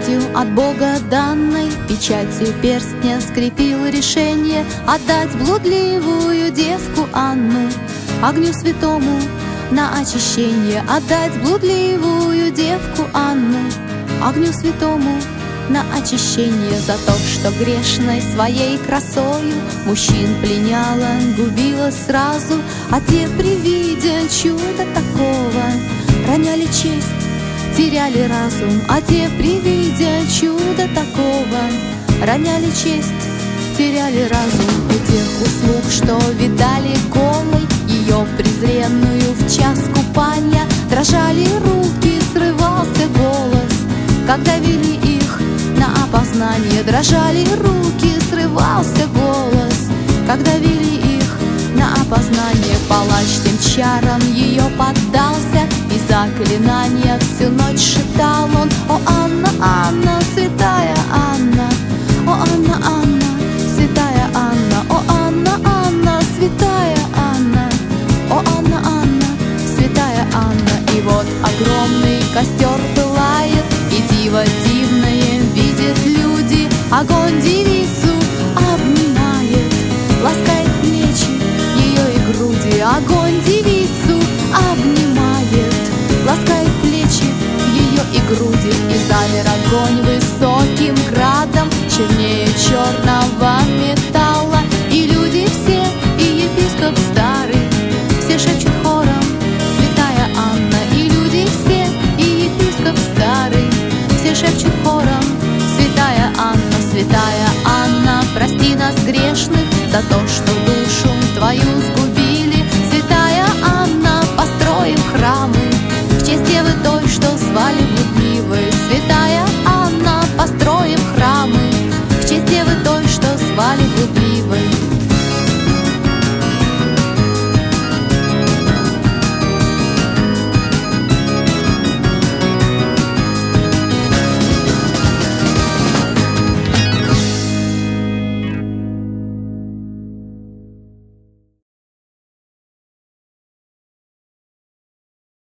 Властью от Бога данной, печатью перстня скрепил решение отдать блудливую девку Анну огню святому на очищение, отдать блудливую девку Анну огню святому на очищение. За то, что грешной своей красою мужчин пленяла, губила сразу, а те при виде чуда такого роняли честь, теряли разум, а те при виде чуда такого роняли честь, теряли разум. У тех услуг, что видали голой ее презренную в час купания, дрожали руки, срывался голос, когда вели их на опознание. Дрожали руки, срывался голос, когда вели их на опознание. Палач тем чарам ее поддался, и заклинания всю ночь шептал он: «О, Анна, Анна, святая Анна! О, Анна, Анна, святая Анна! О, Анна, Анна, святая Анна! О, Анна, Анна, святая Анна!» И вот огромный костер пылает, и диво дивное видят люди. Огонь девицу обнимает, ласкает плечи ее и груди. Огонь девицу обнимает, ласкает плечи ее и груди. И замер огонь высоким градом, чернее черного металла. И люди все, и епископ старый, все шепчут хором: святая Анна. И люди все, и епископ старый, все шепчут хором: святая Анна. Святая Анна, прости нас грешных за то, что душу твою сгубили. Святая Анна, построим храмы в честь девы той, что звали